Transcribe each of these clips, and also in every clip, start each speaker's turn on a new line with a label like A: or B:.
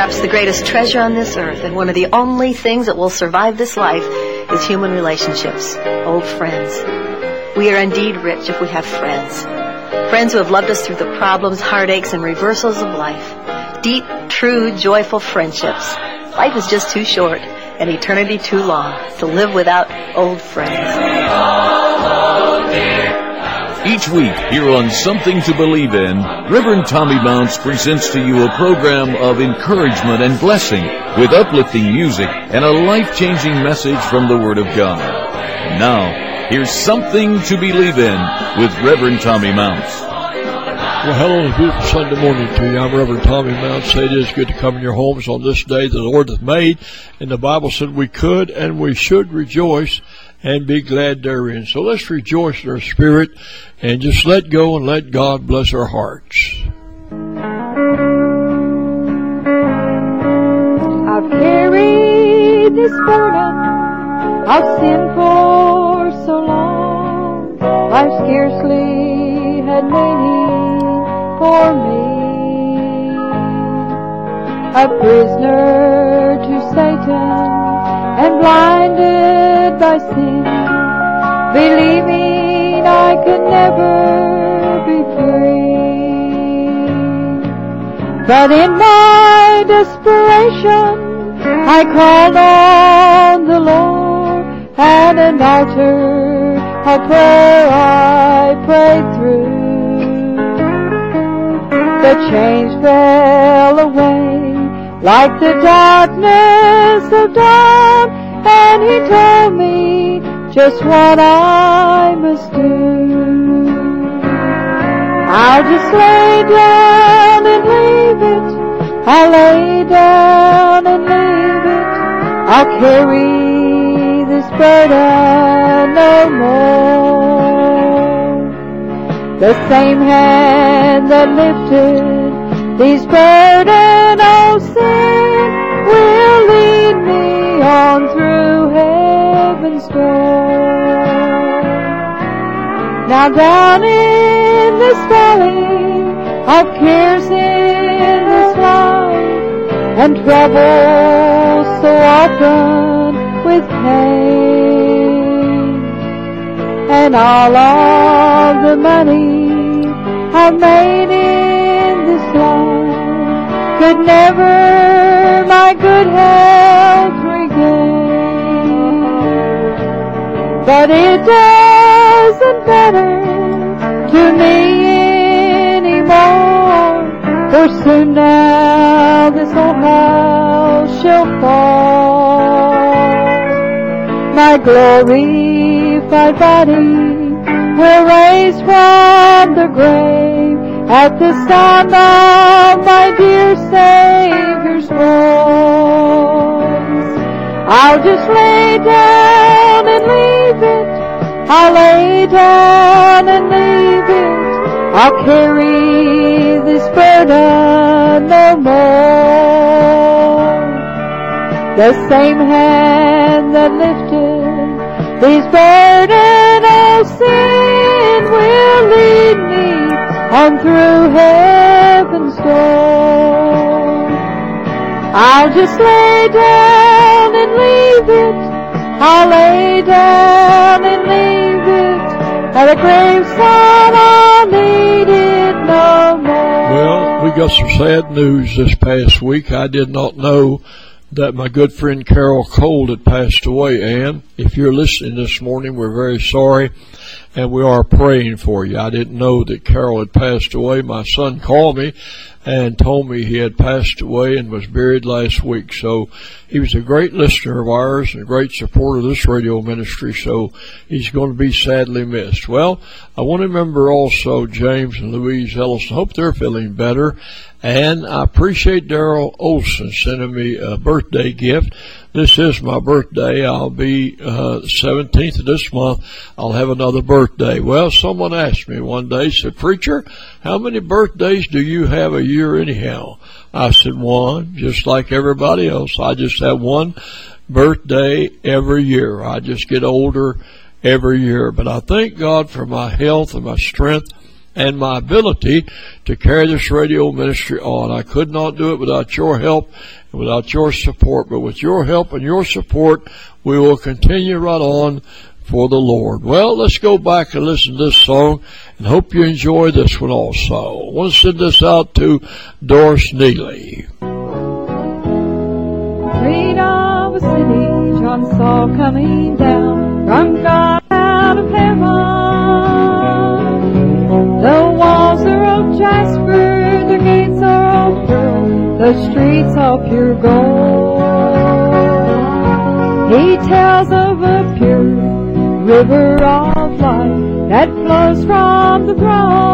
A: Perhaps the greatest treasure on this earth and one of the only things that will survive this life is human relationships, old friends. We are indeed rich if we have friends. Friends who have loved us through the problems, heartaches, and reversals of life. Deep, true, joyful friendships. Life is just too short and eternity too long to live without old friends.
B: Each week here on Something to Believe In, Reverend Tommy Mounts presents to you a program of encouragement and blessing with uplifting music and a life-changing message from the Word of God. Now, here's Something to Believe In with Reverend Tommy Mounts.
C: Well, hello, beautiful Sunday morning to you. I'm Reverend Tommy Mounts. It is good to come in your homes on this day that the Lord hath made. And the Bible said we could and we should rejoice and be glad therein. So let's rejoice in our spirit and just let go and let God bless our hearts.
D: I've carried this burden of sin for so long, life scarcely had meaning for me. A prisoner to Satan and blinded by sin, believing I could never be free. But in my desperation, I called on the Lord, at an altar of prayer I prayed through. The chains fell away like the darkness of dawn, and He told me just what I must do. I'll just lay down and leave it. I'll lay down and leave it. I'll carry this burden no more. The same hand that lifted these burden, oh sin, will lead me on through heaven's door. Now down in this valley of cares in this life, and trouble so often with pain, and all of the money I've made in this life could never my good health regain. But it doesn't matter to me anymore, for soon now this whole house shall fall. My glorified body will raise from the grave at the sound of my dear Savior's voice. I'll just lay down and leave it. I'll lay down and leave it. I'll carry this burden no more. The same hand that lifted these burden of sin will lead me on through heaven's door. I'll just lay down and leave it. I'll lay down and leave it. At a graveside I'll need it no more.
C: Well, we got some sad news this past week. I did not know that my good friend Carol Cole had passed away. Ann, if you're listening this morning, we're very sorry, and we are praying for you. I didn't know that Carol had passed away. My son called me and told me he had passed away and was buried last week. So he was a great listener of ours and a great supporter of this radio ministry, so he's going to be sadly missed. Well, I want to remember also James and Louise Ellison. I hope they're feeling better. And I appreciate Daryl Olson sending me a birthday gift. This is my birthday. I'll be 17th of this month. I'll have another birthday. Well, someone asked me one day, said, "Preacher, how many birthdays do you have a year anyhow?" I said, "One, just like everybody else. I just have one birthday every year. I just get older every year. But I thank God for my health and my strength and my ability to carry this radio ministry on. I could not do it without your help and without your support, but with your help and your support, we will continue right on for the Lord. Well, let's go back and listen to this song, and hope you enjoy this one also. I want to send this out to Doris Neely.
D: Read of a city John saw coming down from God out of heaven. The walls are of jasper, the gates are of pearl, the streets of pure gold. He tells of a pure river of life that flows from the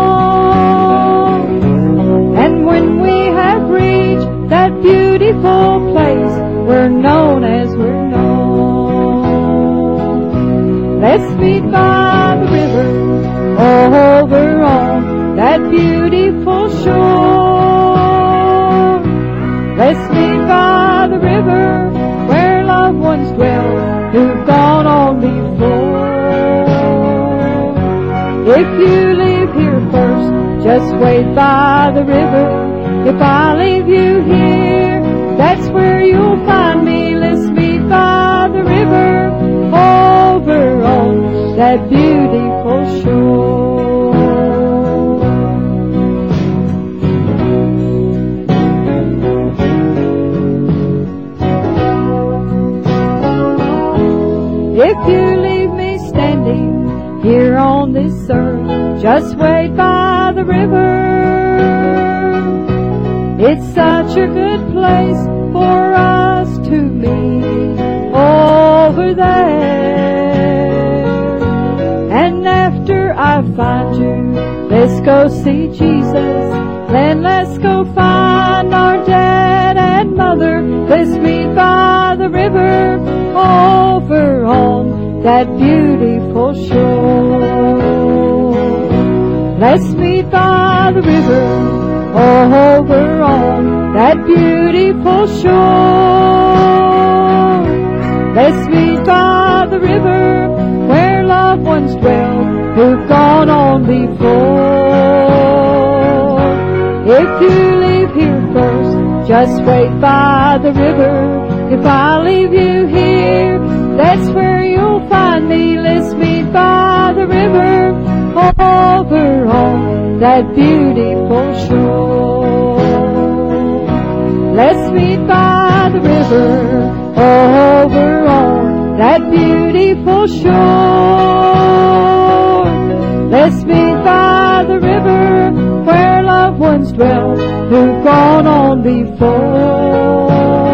D: throne. And when we have reached that beautiful place, we're known as we're known. Let's meet by the river, over on that beautiful shore. Let's meet by the river, where loved ones dwell who've gone on before. If you leave here first, just wait by the river. If I leave you here, that's where you'll find me. Let's meet by the river, over on that beautiful shore. If you leave me standing here on this earth, just wait by the river. It's such a good place for us to meet over there. And after I find you, let's go see Jesus. Then let's go find our dad and mother. Let's meet by the river, over on that beautiful shore. Let's meet by the river, over on that beautiful shore. Let's meet by the river, where loved ones dwell who've gone on before. If you leave here first, just wait by the river. If I leave you here, that's where you'll find me. Let's meet by the river, over on that beautiful shore. Let's meet by the river, over on that beautiful shore. Let's meet by the river, where loved ones dwell who've gone on before.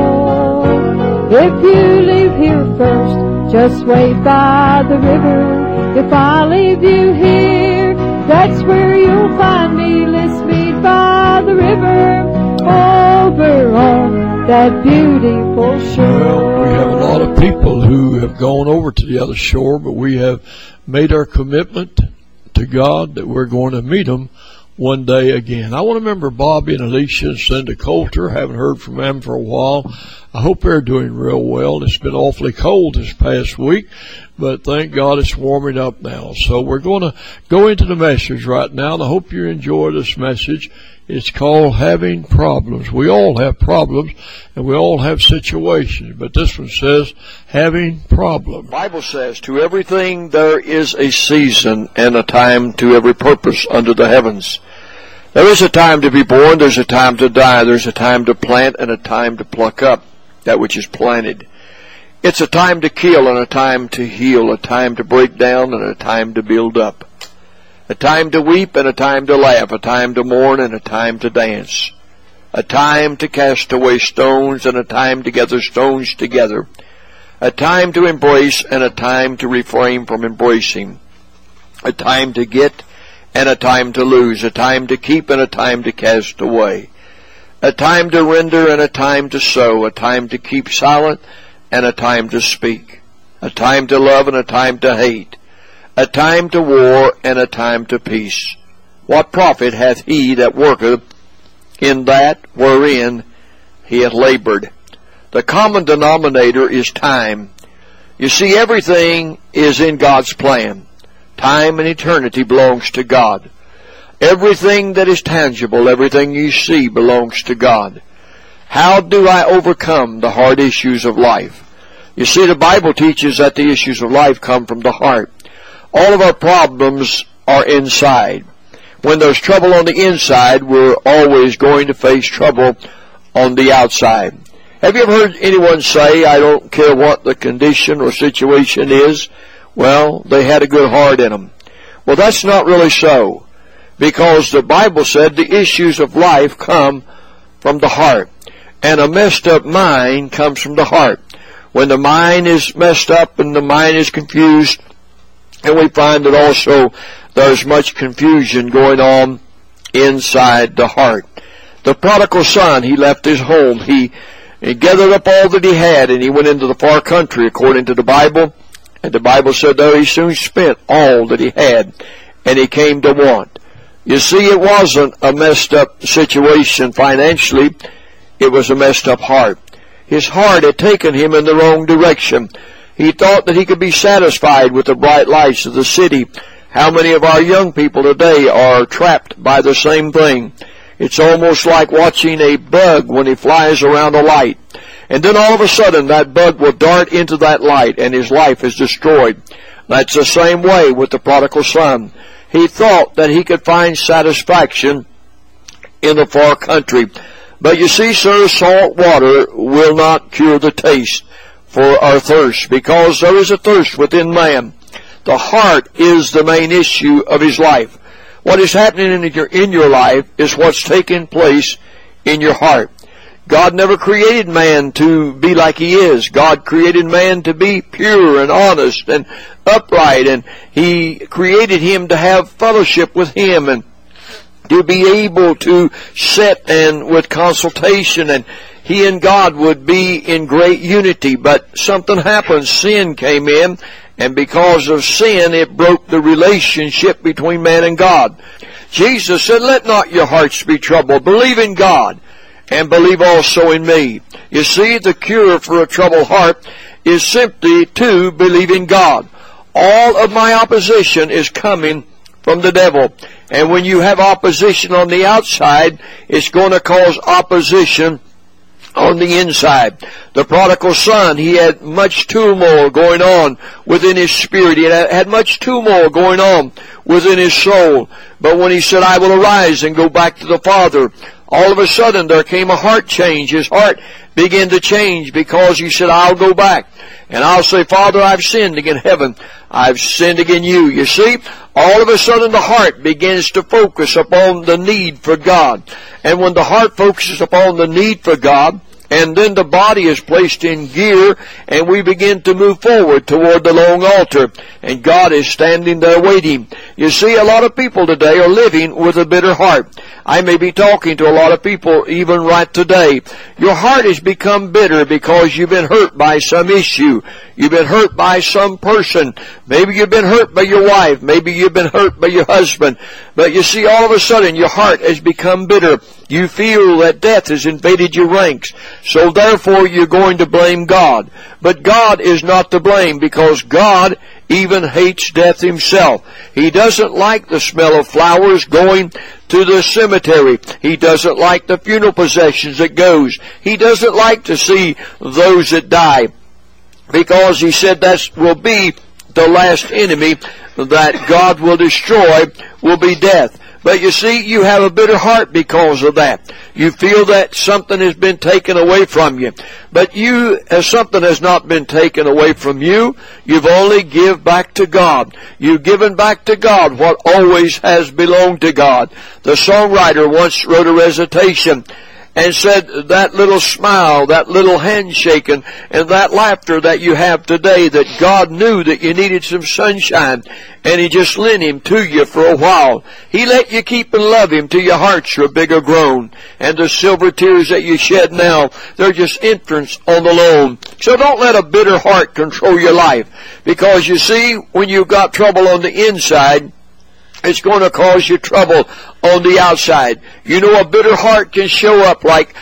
D: If you leave here first, just wait by the river. If I leave you here, that's where you'll find me. Let's meet by the river, over on that beautiful shore.
C: Well, we have a lot of people who have gone over to the other shore, but we have made our commitment to God that we're going to meet them one day again. I want to remember Bobby and Alicia and Cindy Coulter. Haven't heard from them for a while. I hope they're doing real well. It's been awfully cold this past week, but thank God it's warming up now. So we're going to go into the message right now, and I hope you enjoy this message. It's called Having Problems. We all have problems, and we all have situations, but this one says having problems.
E: The Bible says, to everything there is a season and a time to every purpose under the heavens. There is a time to be born, there's a time to die, there's a time to plant and a time to pluck up that which is planted. It's a time to kill and a time to heal, a time to break down and a time to build up. A time to weep and a time to laugh, a time to mourn and a time to dance. A time to cast away stones and a time to gather stones together. A time to embrace and a time to refrain from embracing. A time to get and a time to lose, a time to keep and a time to cast away. A time to render and a time to sow, a time to keep silent and a time to speak. A time to love and a time to hate. A time to war and a time to peace. What profit hath he that worketh in that wherein he hath labored? The common denominator is time. You see, everything is in God's plan. Time and eternity belongs to God. Everything that is tangible, everything you see belongs to God. How do I overcome the hard issues of life? You see, the Bible teaches that the issues of life come from the heart. All of our problems are inside. When there's trouble on the inside, we're always going to face trouble on the outside. Have you ever heard anyone say, I don't care what the condition or situation is? Well, they had a good heart in them. Well, that's not really so, because the Bible said the issues of life come from the heart, and a messed up mind comes from the heart. When the mind is messed up and the mind is confused, and we find that also there's much confusion going on inside the heart. The prodigal son, he left his home. He gathered up all that he had, and he went into the far country, according to the Bible. And the Bible said there he soon spent all that he had, and he came to want. You see, it wasn't a messed up situation financially. It was a messed up heart. His heart had taken him in the wrong direction. He thought that he could be satisfied with the bright lights of the city. How many of our young people today are trapped by the same thing? It's almost like watching a bug when he flies around a light. And then all of a sudden that bug will dart into that light and his life is destroyed. That's the same way with the prodigal son. He thought that he could find satisfaction in the far country. But you see, sir, salt water will not cure the taste for our thirst, because there is a thirst within man. The heart is the main issue of his life. What is happening in your life is what's taking place in your heart. God never created man to be like he is. God created man to be pure and honest and upright, and he created him to have fellowship with him and to be able to sit and with consultation, and he and God would be in great unity. But something happened. Sin came in, and because of sin, it broke the relationship between man and God. Jesus said, let not your hearts be troubled. Believe in God, and believe also in me. You see, the cure for a troubled heart is simply to believe in God. All of my opposition is coming from the devil. And when you have opposition on the outside, it's going to cause opposition on the inside. The prodigal son, he had much turmoil going on within his spirit. He had much turmoil going on within his soul. But when he said, I will arise and go back to the Father, all of a sudden there came a heart change. His heart began to change because he said, I'll go back. And I'll say, Father, I've sinned against heaven. I've sinned against you. You see, all of a sudden the heart begins to focus upon the need for God. And when the heart focuses upon the need for God, and then the body is placed in gear, and we begin to move forward toward the long altar, and God is standing there waiting. You see, a lot of people today are living with a bitter heart. I may be talking to a lot of people even right today. Your heart has become bitter because you've been hurt by some issue. You've been hurt by some person. Maybe you've been hurt by your wife. Maybe you've been hurt by your husband. But you see, all of a sudden your heart has become bitter. You feel that death has invaded your ranks. So therefore you're going to blame God. But God is not to blame, because God even hates death himself. He doesn't like the smell of flowers going to the cemetery. He doesn't like the funeral processions that goes. He doesn't like to see those that die, because he said that will be the last enemy that God will destroy, will be death. But you see, you have a bitter heart because of that. You feel that something has been taken away from you. But something has not been taken away from you. You've only given back to God. You've given back to God what always has belonged to God. The songwriter once wrote a recitation and said, that little smile, that little handshaking, and that laughter that you have today, that God knew that you needed some sunshine, and He just lent Him to you for a while. He let you keep and love Him till your hearts are bigger grown. And the silver tears that you shed now, they're just entrance on the loan. So don't let a bitter heart control your life. Because you see, when you've got trouble on the inside, it's going to cause you trouble on the outside. You know, a bitter heart can show up like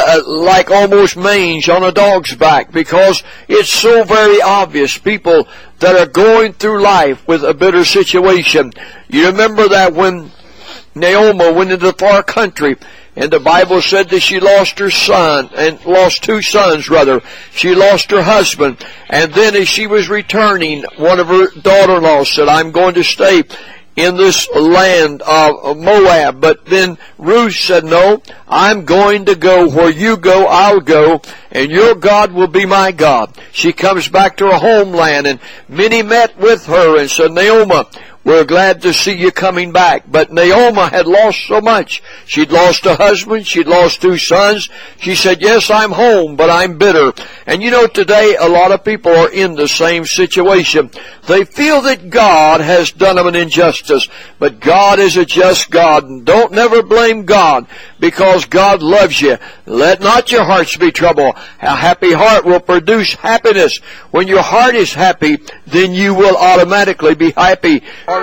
E: almost mange on a dog's back, because it's so very obvious. People that are going through life with a bitter situation. You remember that when Naomi went into the far country, and the Bible said that she lost her son, and lost two sons rather. She lost her husband, and then as she was returning, one of her daughter-in-laws said, I'm going to stay in this land of Moab. But then Ruth said, no, I'm going to go where you go, I'll go, and your God will be my God. She comes back to her homeland, and many met with her and said, Naomi, we're glad to see you coming back. But Naomi had lost so much. She'd lost a husband. She'd lost two sons. She said, yes, I'm home, but I'm bitter. And you know, today a lot of people are in the same situation. They feel that God has done them an injustice. But God is a just God. And don't never blame God, because God loves you. Let not your hearts be troubled. A happy heart will produce happiness. When your heart is happy, then you will automatically be happy.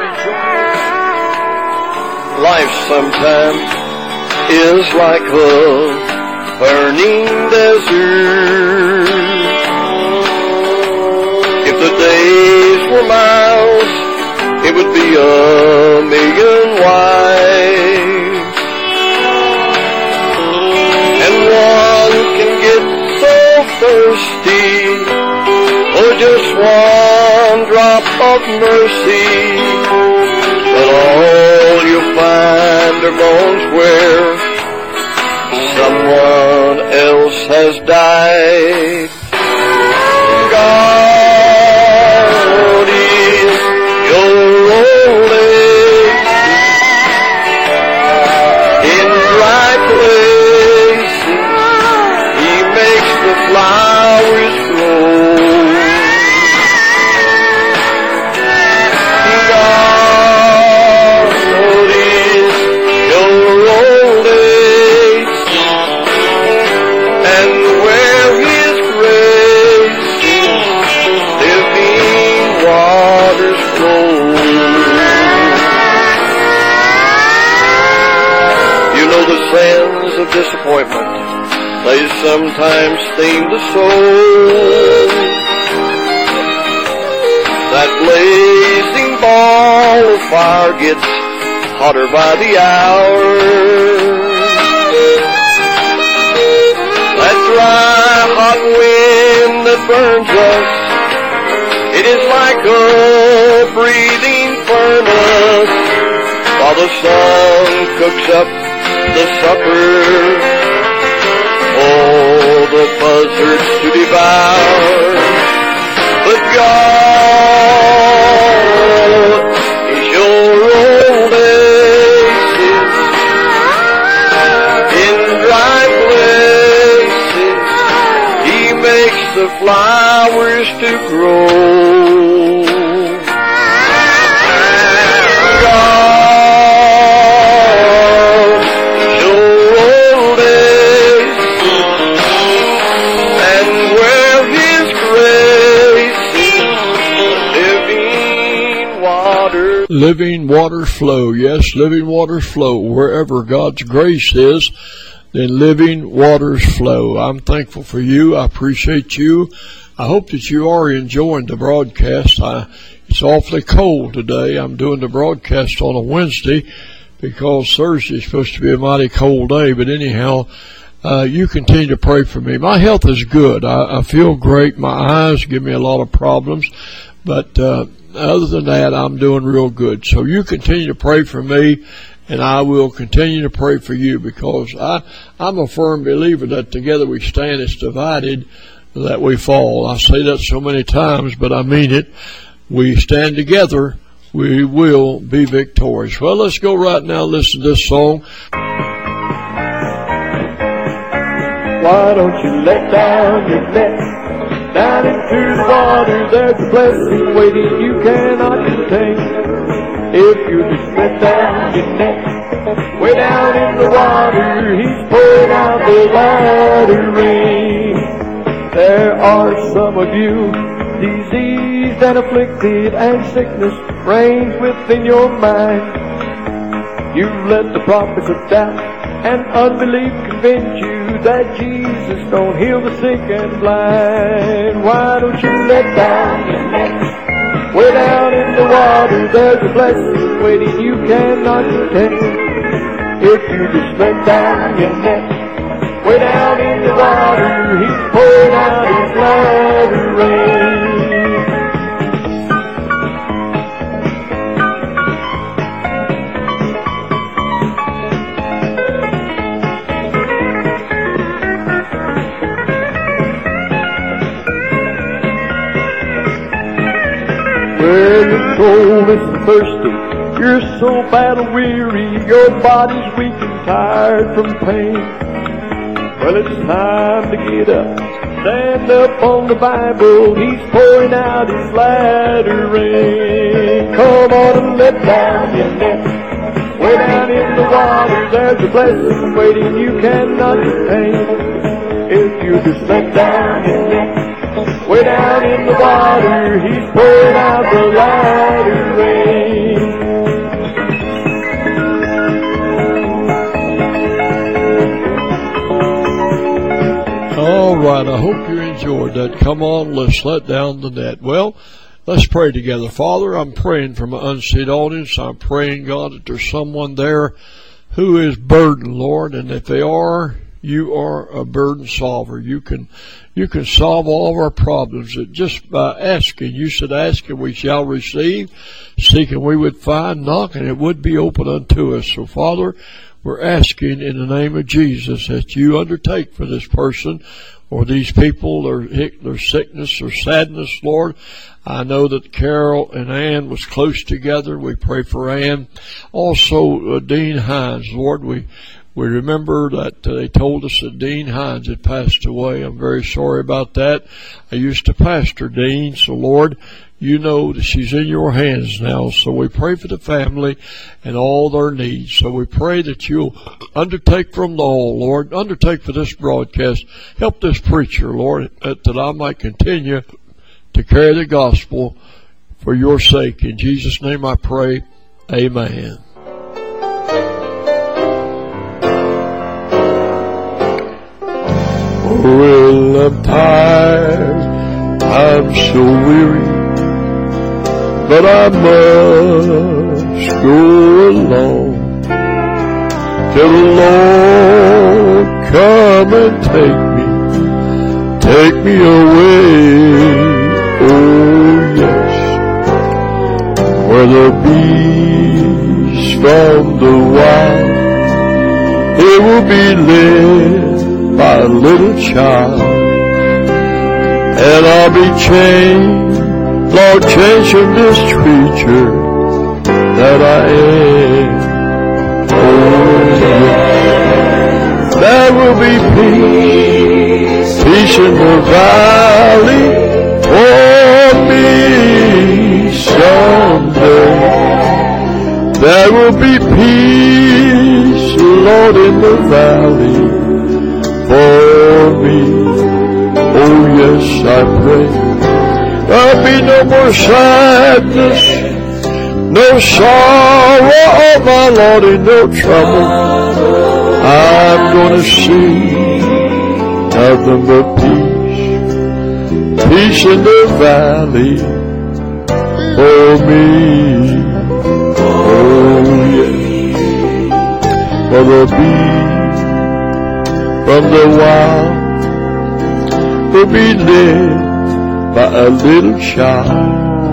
F: Life sometimes is like a burning desert. If the days were miles, it would be a million wide. And one can get so thirsty for just one drop of mercy. But all you'll find are bones where someone else has died. God is your old age in dry places. He makes the flowers grow. Of disappointment, they sometimes sting the soul. That blazing ball of fire gets hotter by the hour. That dry, hot wind that burns us, it is like a breathing furnace, while the sun cooks up the supper, all the buzzards to devour. But God is your old oasis in dry places. He makes the flowers to grow.
C: Living waters flow. Yes, living waters flow. Wherever God's grace is, then living waters flow. I'm thankful for you. I appreciate you. I hope that you are enjoying the broadcast. It's awfully cold today. I'm doing the broadcast on a Wednesday because Thursday is supposed to be a mighty cold day. But anyhow, you continue to pray for me. My health is good. I feel great. My eyes give me a lot of problems. But other than that, I'm doing real good. So you continue to pray for me, and I will continue to pray for you, because I'm a firm believer that together we stand, it's divided that we fall. I say that so many times, but I mean it. We stand together, we will be victorious. Well, let's go right now, listen to this song.
D: Why don't you let down your net? Down into the water, there's a blessing waiting you cannot contain. If you just let down your net, way down in the water, He's pouring out the latter rain. There are some of you, diseased and afflicted, and sickness reigns within your mind. You've let the prophets of doubt and unbelief convince you that Jesus don't heal the sick and blind. Why don't you let down your net? Way down in the water, there's a blessing waiting you cannot contain.
F: If you just let down your net, way down in the water, He's pouring out His latter rain. Well, your soul is thirsty, you're so battle weary, your body's weak and tired from pain. Well, it's time to get up, stand up on the Bible, He's pouring out His latter rain. Come on and let down your net, way down in the water, there's a blessing waiting you cannot contain. If you just let down your net, way down in the water, He's pouring out the latter rain.
C: All right, I hope you enjoyed that. Come on, let's let down the net. Well, let's pray together. Father, I'm praying for my unseen audience. I'm praying, God, that there's someone there who is burdened, Lord, and if they are, you are a burden solver. You can solve all of our problems just by asking. You said, ask and we shall receive, seek and we would find, knock and it would be open unto us. So Father, we're asking in the name of Jesus that you undertake for this person or these people, their sickness or sadness, Lord. I know that Carol and Ann was close together. We pray for Ann. Also, Dean Hines, Lord, we remember that they told us that Dean Hines had passed away. I'm very sorry about that. I used to pastor Dean, so Lord, you know that she's in your hands now. So we pray for the family and all their needs. So we pray that you'll undertake from the all, Lord. Undertake for this broadcast. Help this preacher, Lord, that I might continue to carry the gospel for your sake. In Jesus' name I pray. Amen.
F: Well, I'm tired, I'm so weary, but I must go along till the Lord come and take me away. Oh yes, where the beast from the wild, it will be led by a little child, and I'll be changed, Lord, change from this creature that I am. Oh yes, there will be peace, peace in the valley for me someday. There will be peace, Lord, in the valley for me. Oh yes, I pray there'll be no more sadness, no sorrow, oh my Lord, and no trouble. I'm gonna see nothing but peace, peace in the valley for me. Oh yes, for the beast from the wild will be led by a little child,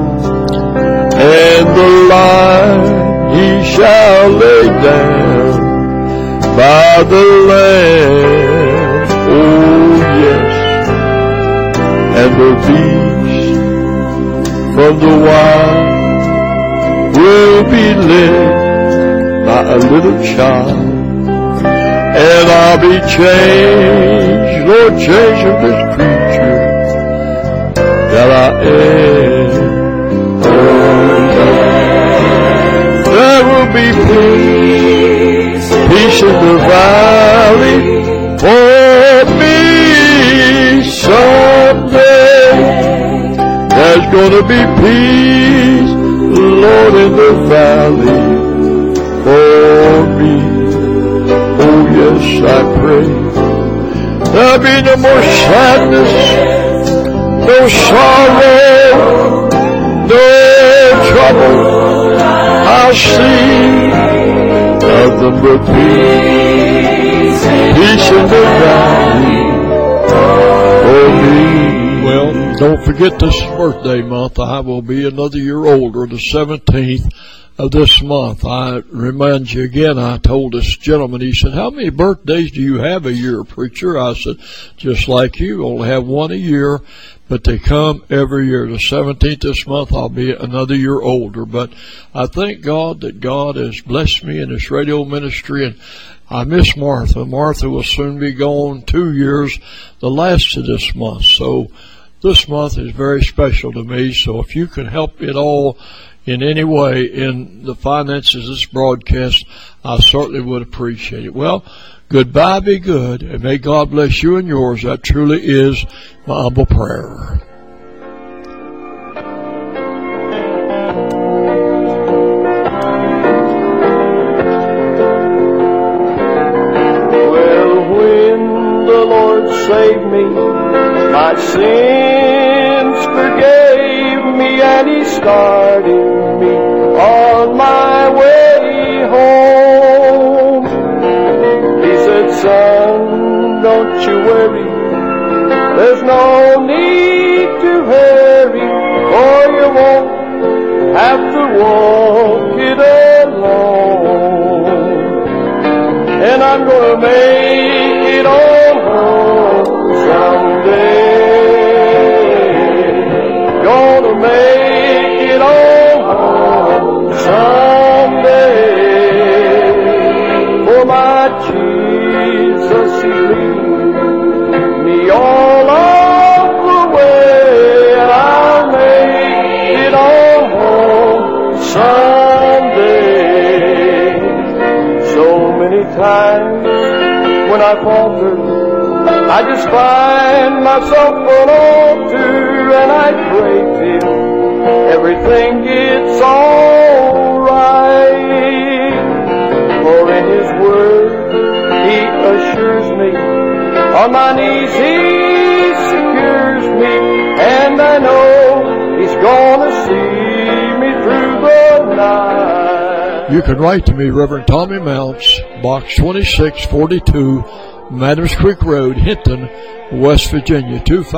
F: and the lion he shall lay down by the lamb. Oh yes, and the beast from the wild will be led by a little child. And I'll be changed, Lord, change of this creature that I am. Oh, there will be peace, peace in the valley for me someday. There's gonna be peace, Lord, in the valley for me. Oh yes, I pray there'll be no more sadness, no sorrow, no trouble. I'll see
E: nothing but peace. Peace in the valley for me.
C: Well, don't forget this birthday month. I will be another year older, the 17th of this month. I remind you again, I told this gentleman, he said, how many birthdays do you have a year, preacher? I said, just like you, only have one a year, but they come every year. The 17th this month, I'll be another year older. But I thank God that God has blessed me in this radio ministry, and I miss Martha. Martha will soon be gone 2 years, the last of this month. So this month is very special to me. So if you can help me at all in any way in the finances of this broadcast, I certainly would appreciate it. Well, goodbye, be good, and may God bless you and yours. That truly is my humble prayer.
F: Well, when the Lord saved me, my sins forgave me, and He started me on my way home. He said, son, don't you worry, there's no need to hurry, or you won't have to walk it alone. And I'm gonna make it all home someday. Gonna make it all home someday. For my Jesus, He leads me all of the way, and I'll make it all home someday. So many times when I falter, I just find myself alone too, and I pray till everything gets alright. For in His Word He assures me, on my knees He secures me, and I know He's gonna see me through the night.
C: You can write to me, Reverend Tommy Mounts, Box 2642, Adams Creek Road, Hinton, West Virginia,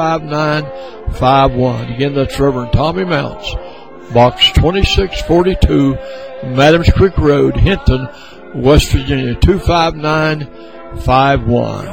C: 25951. Again, that's Reverend Tommy Mounts, Box 2642, Adams Creek Road, Hinton, West Virginia, 25951.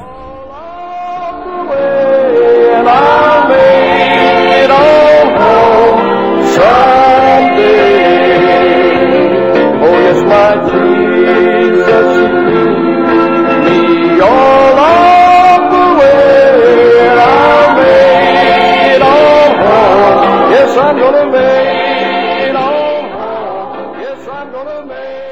F: And I'll make it all home someday. Oh yes, my Jesus, me all of the way, and I'll make it all home. Yes, I'm gonna make it all home. Yes, I'm gonna make